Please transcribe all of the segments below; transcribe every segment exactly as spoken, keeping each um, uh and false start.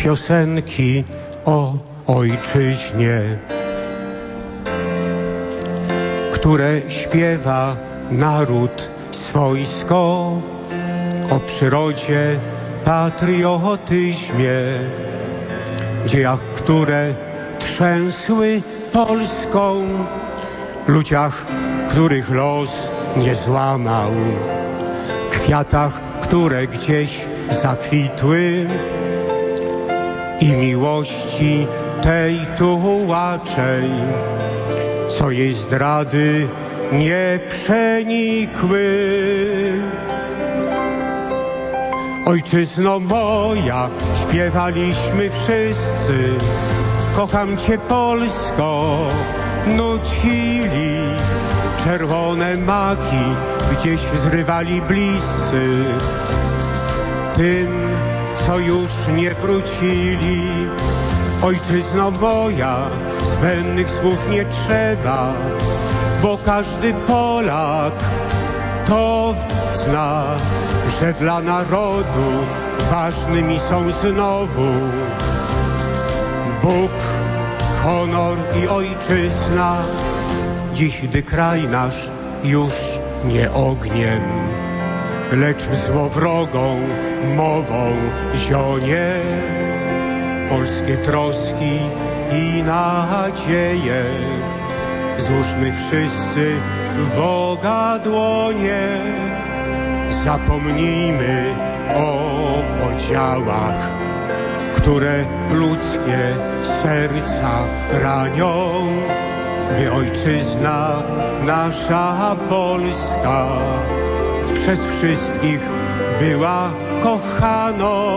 piosenki o ojczyźnie, które śpiewa naród swojsko, o przyrodzie, patriotyzmie, dziejach, które trzęsły Polską, ludziach, których los nie złamał, kwiatach, które gdzieś zakwitły i miłości tej tułaczej, co jej zdrady nie przenikły. Ojczyzno moja, śpiewaliśmy wszyscy, kocham Cię Polsko, nucili. Czerwone maki gdzieś zrywali bliscy, tym, co już nie wrócili. Ojczyzno moja, zbędnych słów nie trzeba, bo każdy Polak to zna, że dla narodu ważnymi są znowu Bóg, honor i ojczyzna. Dziś, gdy kraj nasz już nie ogniem, lecz złowrogą mową zionie, polskie troski i nadzieje złóżmy wszyscy w Boga dłonie. Zapomnijmy o podziałach, które ludzkie serca ranią, by ojczyzna nasza Polska przez wszystkich była kochaną.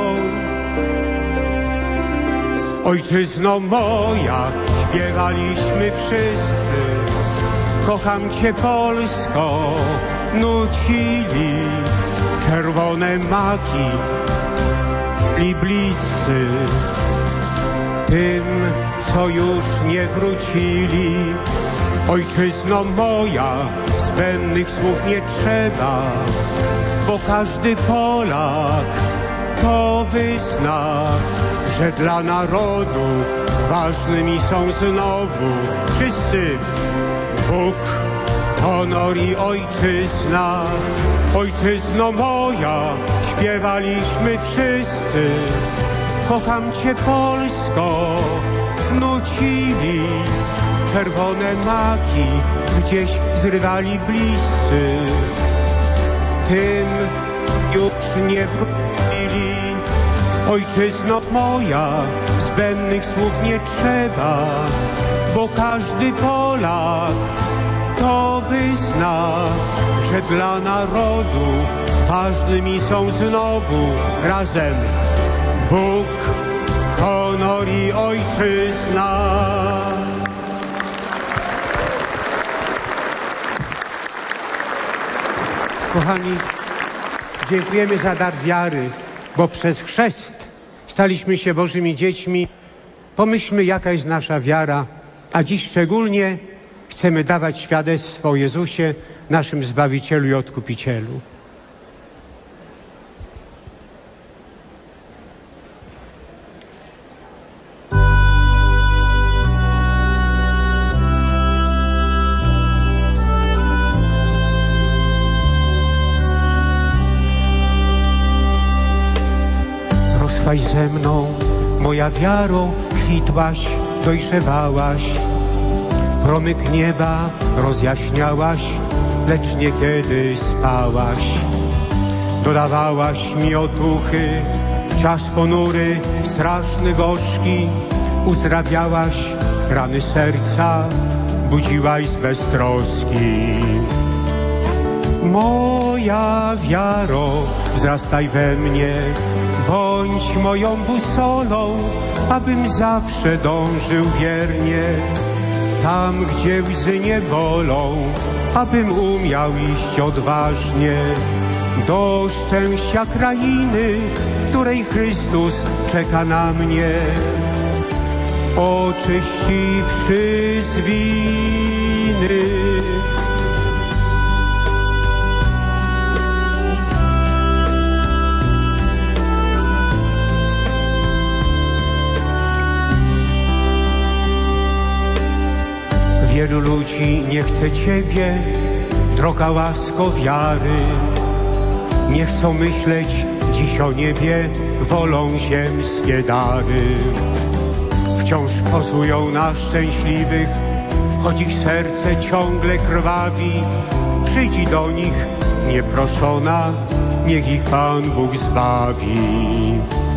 Ojczyzno moja, śpiewaliśmy wszyscy, kocham Cię Polsko, nucili. Czerwone maki i bliscy, tym, co już nie wrócili. Ojczyzno moja, zbędnych słów nie trzeba, bo każdy Polak to wyzna, że dla narodu ważnymi są znowu wszyscy Bóg, honor i ojczyzna. Ojczyzno moja, śpiewaliśmy wszyscy, kocham Cię Polsko, nucili. Czerwone maki gdzieś zrywali bliscy, tym już nie wrócili. Ojczyzno moja, zbędnych słów nie trzeba, bo każdy Polak to wyzna, że dla narodu ważnymi są znowu razem Bóg, honor i ojczyzna. Kochani, dziękujemy za dar wiary, bo przez chrzest staliśmy się Bożymi dziećmi. Pomyślmy, jaka jest nasza wiara, a dziś szczególnie chcemy dawać świadectwo o Jezusie, naszym Zbawicielu i Odkupicielu. Rosłaś ze mną, moja wiaro, kwitłaś, dojrzewałaś. Promyk nieba rozjaśniałaś, lecz niekiedy spałaś. Dodawałaś mi otuchy, czas ponury, straszny, gorzki. Uzdrawiałaś rany serca, budziłaś z beztroski. Moja wiaro, wzrastaj we mnie, bądź moją busolą, abym zawsze dążył wiernie tam, gdzie łzy nie bolą, abym umiał iść odważnie do szczęścia krainy, w której Chrystus czeka na mnie. Oczyściwszy z winy, Wielu ludzi nie chce Ciebie, droga łasko wiary. Nie chcą myśleć dziś o niebie, wolą ziemskie dary. Wciąż pozują na szczęśliwych, choć ich serce ciągle krwawi. Przyjdź do nich nieproszona, niech ich Pan Bóg zbawi.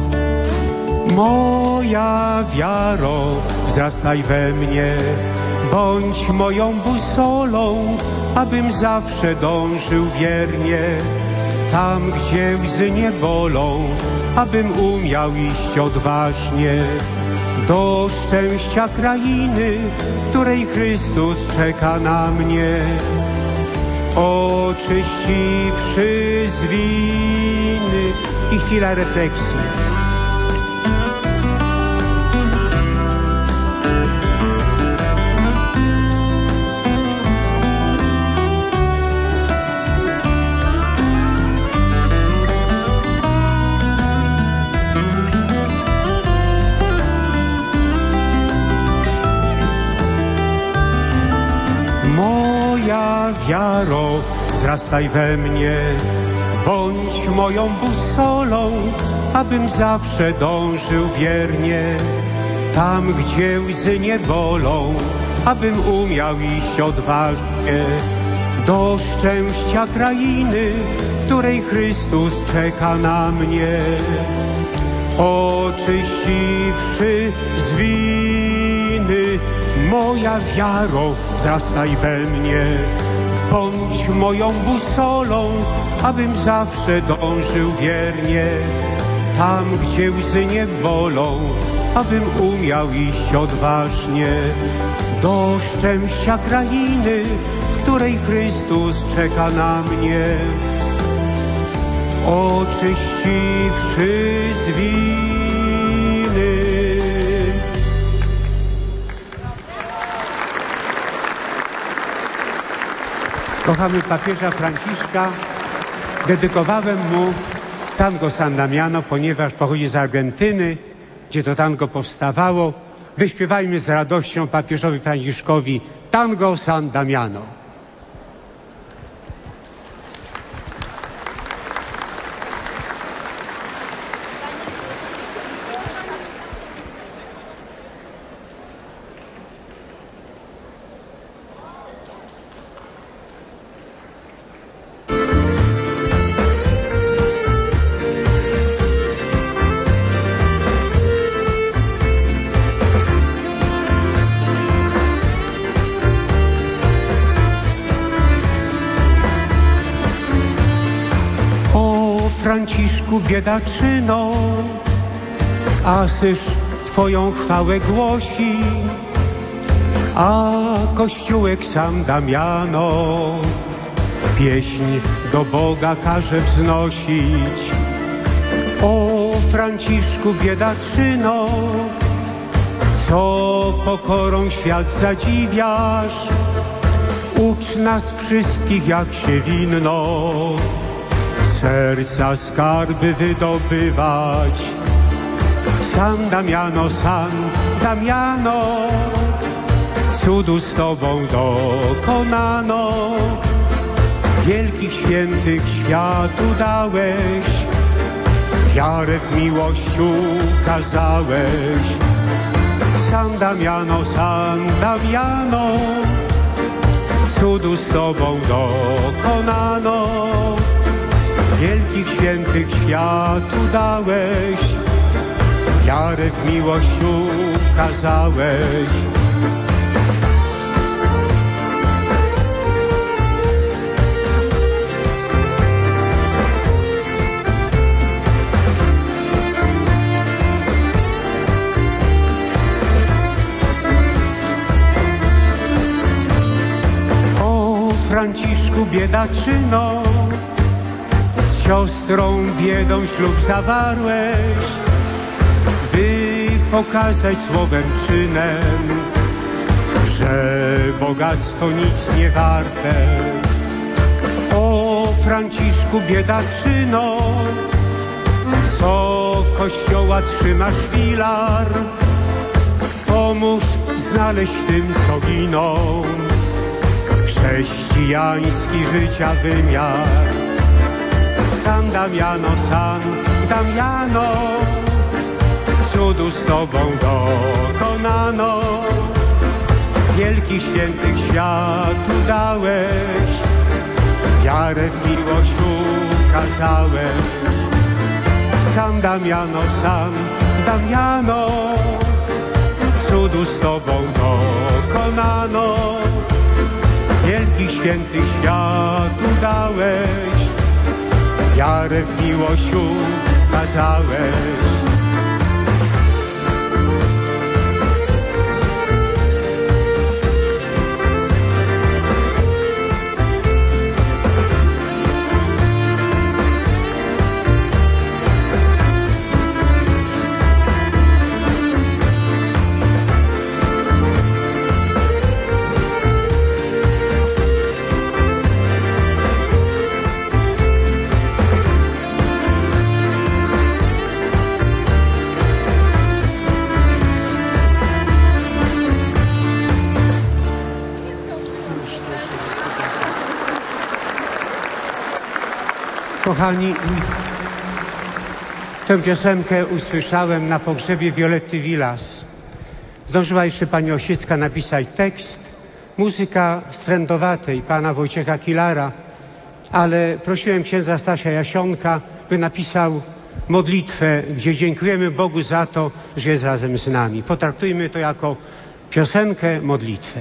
Moja wiaro, wzrastaj we mnie, bądź moją busolą, abym zawsze dążył wiernie tam, gdzie łzy nie bolą, abym umiał iść odważnie do szczęścia krainy, której Chrystus czeka na mnie. Oczyściwszy z winy. I chwila refleksji. Moja wiaro, wzrastaj we mnie, bądź moją busolą, abym zawsze dążył wiernie tam, gdzie łzy nie bolą, abym umiał iść odważnie do szczęścia krainy, której Chrystus czeka na mnie. Oczyściwszy z winy, moja wiaro, wzrastaj we mnie, bądź moją busolą, abym zawsze dążył wiernie tam, gdzie łzy nie bolą, abym umiał iść odważnie do szczęścia krainy, której Chrystus czeka na mnie. Oczyściwszy z winy. Kochamy papieża Franciszka. Dedykowałem mu tango San Damiano, ponieważ pochodzi z Argentyny, gdzie to tango powstawało. Wyśpiewajmy z radością papieżowi Franciszkowi tango San Damiano. Franciszku, biedaczyno, Asyż Twoją chwałę głosi, a Kościółek San Damiano pieśń do Boga każe wznosić. O Franciszku, biedaczyno, co pokorą świat zadziwiasz, ucz nas wszystkich, jak się winno serca skarby wydobywać. San Damiano, San Damiano, cudu z Tobą dokonano. Wielkich świętych światu dałeś, wiarę w miłość ukazałeś. San Damiano, San Damiano, cudu z Tobą dokonano. Wielkich świętych światu dałeś, wiarę w miłość ukazałeś. O Franciszku, biedaczyno, siostrą biedą ślub zawarłeś, by pokazać słowem czynem, że bogactwo nic nie warte. O Franciszku, biedaczyno, co Kościoła trzymasz filar, pomóż znaleźć w tym, co giną, chrześcijański życia wymiar. San Damiano, San Damiano, cudu z Tobą dokonano. Wielkich świętych światu dałeś, wiarę w miłość ukazałeś. San Damiano, San Damiano, cudu z Tobą dokonano. Wielkich świętych światu dałeś, wiarę w miłość ukazałeś. Kochani, tę piosenkę usłyszałem na pogrzebie Violetty Villas. Zdążyła jeszcze pani Osiecka napisać tekst, muzyka strędowatej pana Wojciecha Kilara, ale prosiłem księdza Stasia Jasionka, by napisał modlitwę, gdzie dziękujemy Bogu za to, że jest razem z nami. Potraktujmy to jako piosenkę, modlitwę.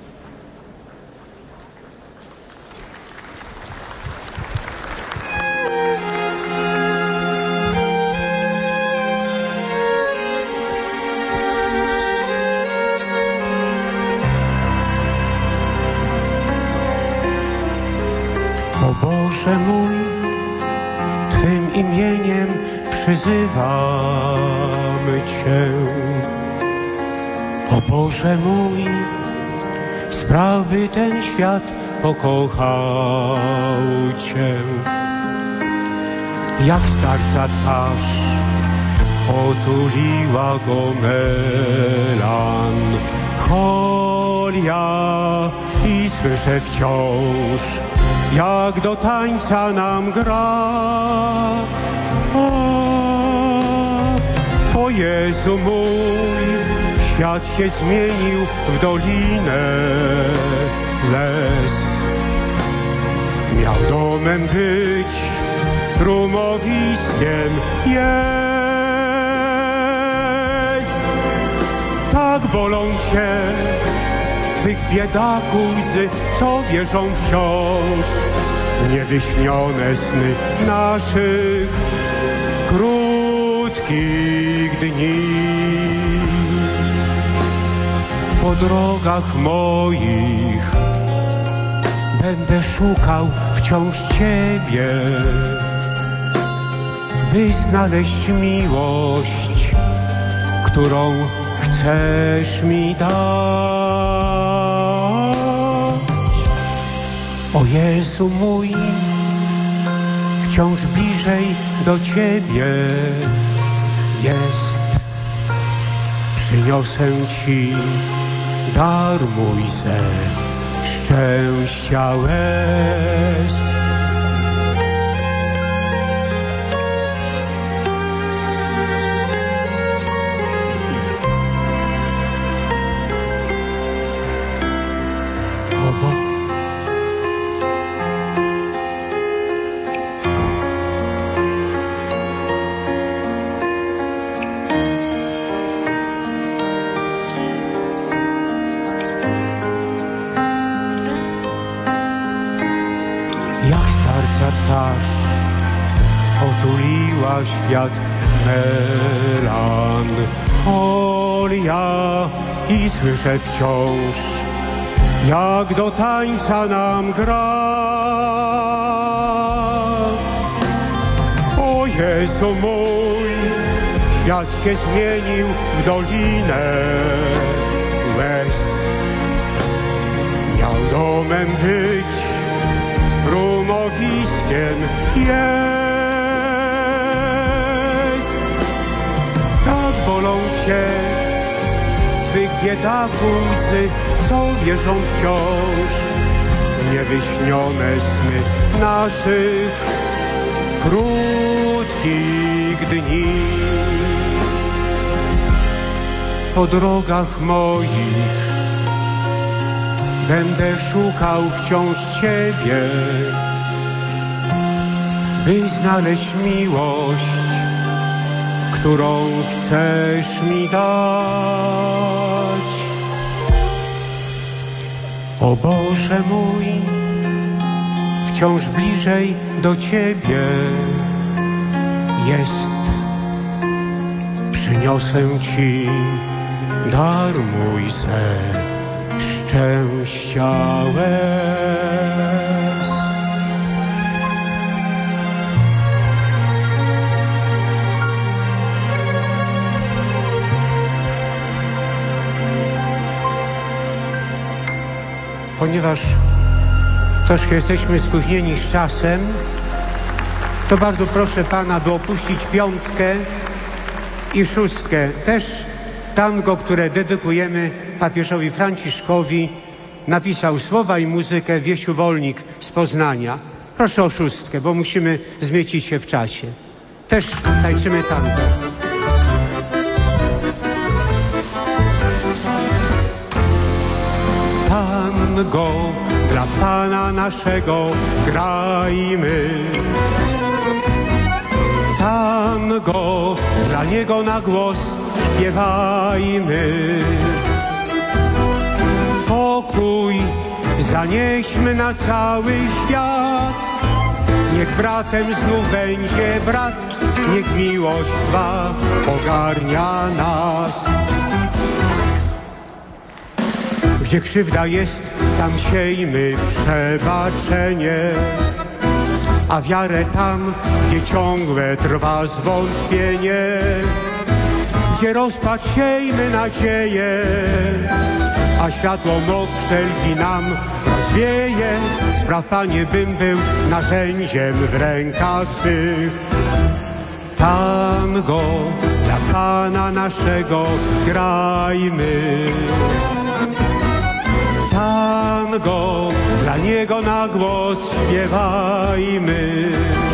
O Boże mój, Twym imieniem przyzywamy Cię. O Boże mój, spraw, by ten świat pokochał Cię. Jak starca twarz otuliła go melancholia i słyszę wciąż, jak do tańca nam gra. O, o Jezu mój, świat się zmienił w dolinę łez. Miał domem być, rumowiskiem jest. Tak bolą Cię Twych biedaków łzy, co wierzą wciąż w niewyśnione sny naszych krótkich dni. Po drogach moich będę szukał wciąż Ciebie, by znaleźć miłość, którą chcesz mi dać. O Jezu mój, wciąż bliżej do Ciebie jest. Przyniosę Ci dar mój ze szczęścia łez. Twarz otuliła świat melancholia i słyszę wciąż, jak do tańca nam gra. O Jezu mój, świat się zmienił w dolinę łez. Miał domem być, rumowiskiem jest. Tak bolą Cię Twych biedaku łzy, co wierzą wciąż w niewyśnione sny naszych krótkich dni. Po drogach moich będę szukał wciąż Ciebie, by znaleźć miłość, którą chcesz mi dać. O Boże mój, wciąż bliżej do Ciebie jest. Przyniosę Ci dar mój ze szczęścia łez. Ponieważ troszkę jesteśmy spóźnieni z czasem, to bardzo proszę Pana, by opuścić piątkę i szóstkę. Też tango, które dedykujemy papieżowi Franciszkowi, napisał słowa i muzykę Wiesiu Wolnik z Poznania. Proszę o szóstkę, bo musimy zmieścić się w czasie. Też tańczymy tango. Tango dla Pana naszego grajmy. Tango dla Niego na głos śpiewajmy. Pokój zanieśmy na cały świat. Niech bratem znów będzie brat, niech miłość Twa ogarnia nas. Gdzie krzywda jest, tam siejmy przebaczenie, a wiarę tam, gdzie ciągłe trwa zwątpienie. Gdzie rozpacz, siejmy nadzieję, a światło moc wszelki nam rozwieje. Spraw, Panie, bym był narzędziem w rękach Twych. Tango dla Pana naszego grajmy. Tango dla Niego na głos śpiewajmy.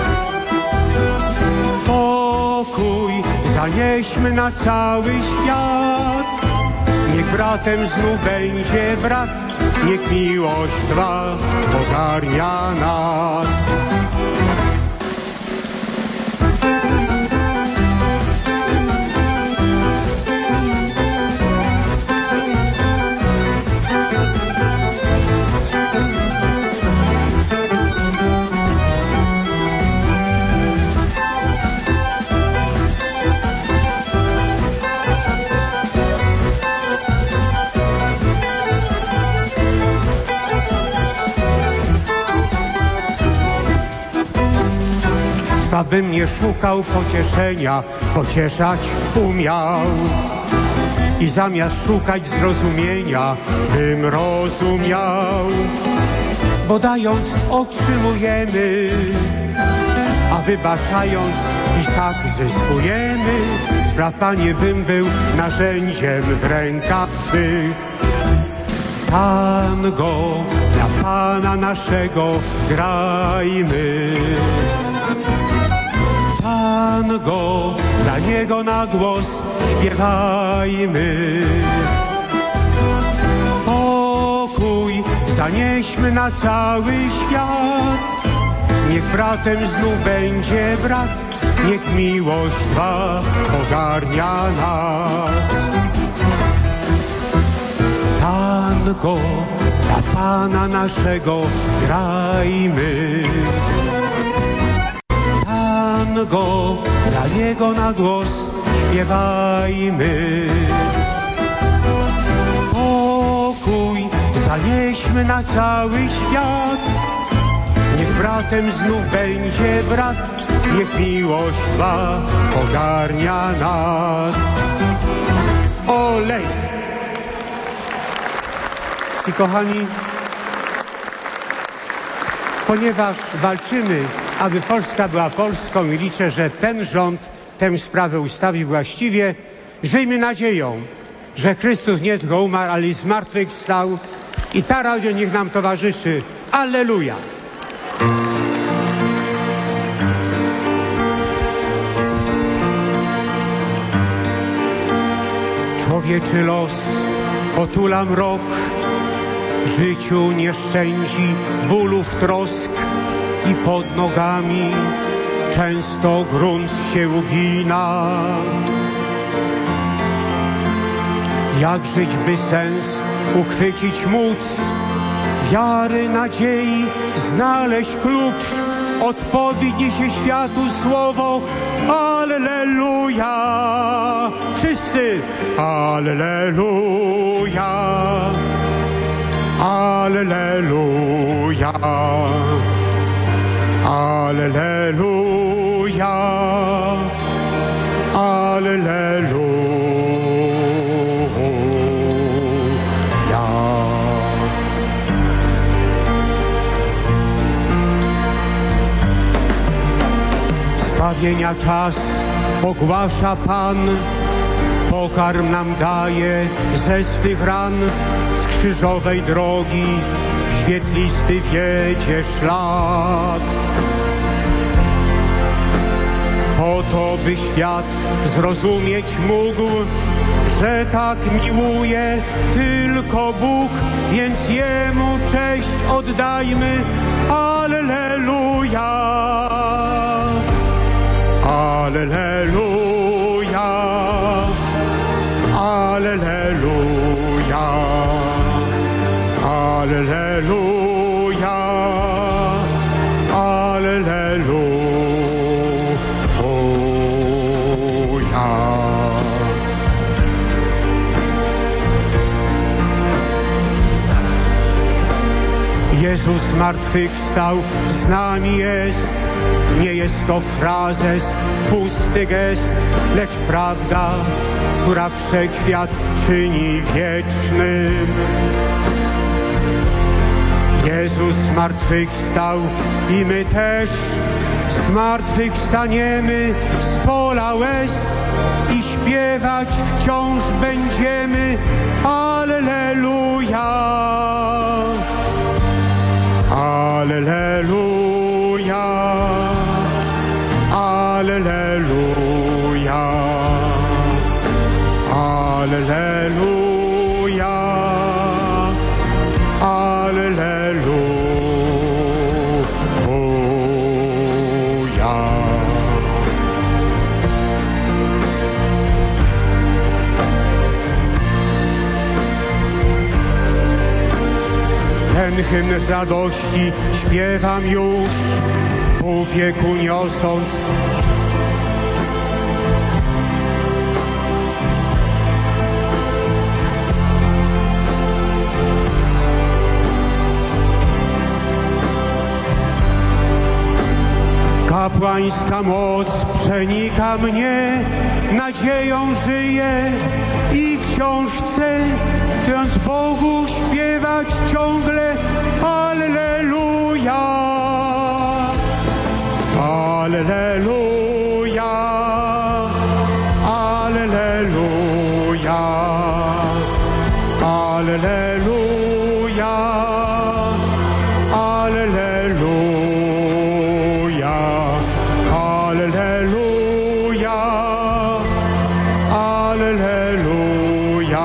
Pokój zanieśmy na cały świat. Niech bratem znów będzie brat, niech miłość Twa ogarnia nas. Abym nie szukał pocieszenia, pocieszać umiał. I zamiast szukać zrozumienia, bym rozumiał. Bo dając otrzymujemy, a wybaczając i tak zyskujemy. Spraw, Panie, bym był narzędziem w rękach Twych. Tango dla Pana naszego grajmy. Tango dla Niego na głos śpiewajmy. Pokój zanieśmy na cały świat. Niech bratem znów będzie brat, niech miłość Twa ogarnia nas. Tango dla Pana naszego grajmy. Tango dla Niego na głos śpiewajmy. Pokój zanieśmy na cały świat. Niech bratem znów będzie brat, niech miłość Twa ogarnia nas. Olej! I kochani, ponieważ walczymy, aby Polska była Polską i liczę, że ten rząd tę sprawę ustawi właściwie, żyjmy nadzieją, że Chrystus nie tylko umarł, ale i zmartwychwstał. I ta radość niech nam towarzyszy. Alleluja! Człowieczy los otula mrok, życiu nieszczędzi, bólów trosk i pod nogami często grunt się ugina. Jak żyć, by sens uchwycić móc, wiary, nadziei znaleźć klucz, odpowiedź niesie światu słowo Alleluja. Wszyscy Alleluja, Alleluja, Alleluja, Alleluja. Zbawienia czas ogłasza Pan, pokarm nam daje ze swych ran, z krzyżowej drogi w świetlisty wiedzie szlak. Po to, by świat zrozumieć mógł, że tak miłuje tylko Bóg, więc Jemu cześć oddajmy. Alleluja, Alleluja, Alleluja, Alleluja, Alleluja. Jezus zmartwychwstał, z nami jest. Nie jest to frazes, pusty gest, lecz prawda, która wszechświat czyni wiecznym. Jezus zmartwychwstał i my też zmartwychwstaniemy z pola łez i śpiewać wciąż będziemy Alleluja, Alleluja, Alleluja, Alleluja, Alleluja. Ten hymn z radości śpiewam już, pół wieku niosąc. Kapłańska moc przenika mnie, nadzieją żyję i wciąż chcę, chcąc Bogu śpiewać ciągle Alleluja, Alleluja, Alleluja, Alleluja, Alleluja, Alleluja, Alleluja,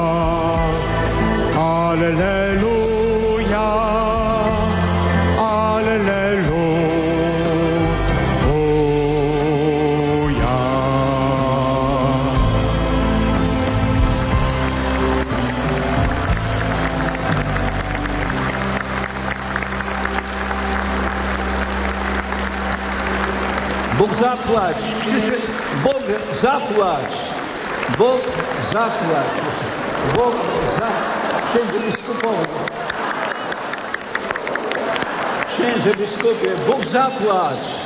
Alleluja, Alleluja. Bóg zapłać! Krzyczy, Bóg zapłać! Bóg zapłać! Bóg zapłać! Księże biskupowie! Księże biskupie, Bóg zapłać!